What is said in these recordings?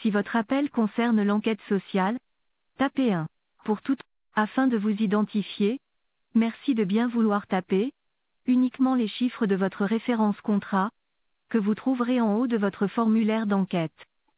Si votre appel concerne l'enquête sociale, tapez 1. Pour tout, afin de vous identifier, merci de bien vouloir taper uniquement les chiffres de votre référence contrat, que vous trouverez en haut de votre formulaire d'enquête.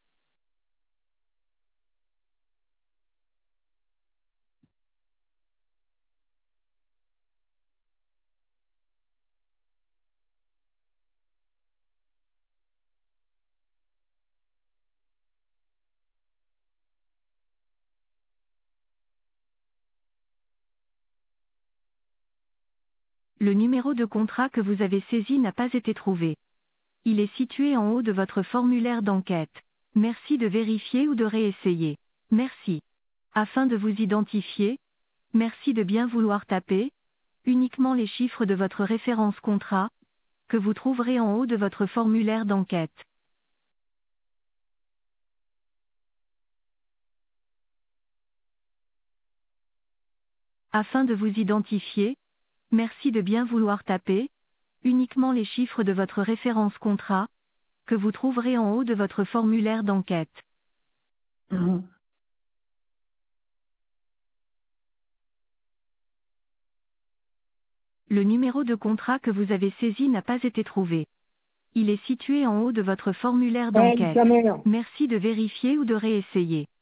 Le numéro de contrat que vous avez saisi n'a pas été trouvé. Il est situé en haut de votre formulaire d'enquête. Merci de vérifier ou de réessayer. Merci. Afin de vous identifier, merci de bien vouloir taper uniquement les chiffres de votre référence contrat, que vous trouverez en haut de votre formulaire d'enquête. Afin de vous identifier, merci de bien vouloir taper uniquement les chiffres de votre référence contrat, que vous trouverez en haut de votre formulaire d'enquête. Le numéro de contrat que vous avez saisi n'a pas été trouvé. Il est situé en haut de votre formulaire d'enquête. Merci de vérifier ou de réessayer.